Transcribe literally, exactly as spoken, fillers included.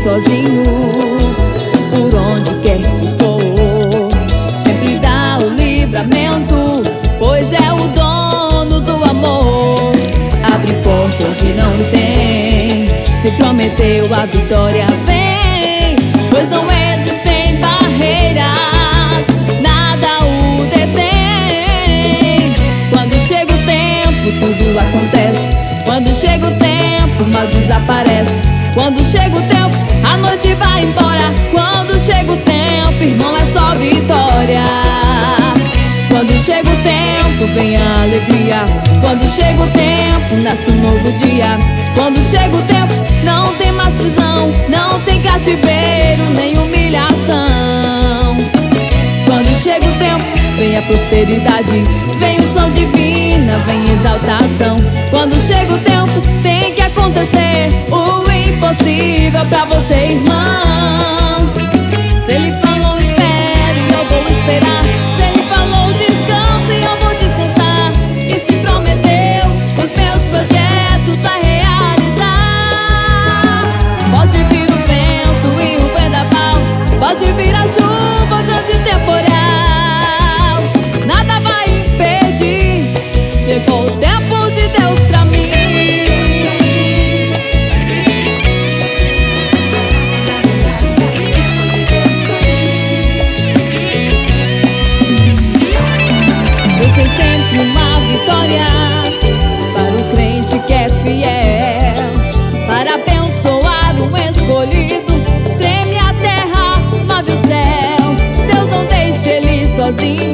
sozinho, por onde quer que for. Sempre dá o livramento, pois é o dono do amor. Abre porta onde não tem, se prometeu a vitória vem, pois não existem barreiras, nada o detém. Quando chega o tempo, tudo acontece. Quando chega o tempo, o mal desaparece. Quando chega o tempo, a noite vai embora. Quando chega o tempo, irmão, é só vitória. Quando chega o tempo, vem a alegria. Quando chega o tempo, nasce um novo dia. Quando chega o tempo, não tem mais prisão, não tem cativeiro, nem humilhação. Quando chega o tempo, vem a prosperidade, vem o som divina, vem exaltação. Quando chega o tempo, tem que acontecer o impossível pra você, irmão. Se ele falou, espere, eu vou esperar. Se ele falou, descanse, eu vou descansar. E se prometeu, os meus projetos vai realizar. Pode vir o vento e o vendaval, pode vir a chuva, grande temporal, nada vai impedir. Chegou o tempo de Deus pra mim. Deus tem sempre uma vitória para o crente que é fiel, para abençoar o escolhido. Treme a terra, move o céu, Deus não deixa ele sozinho.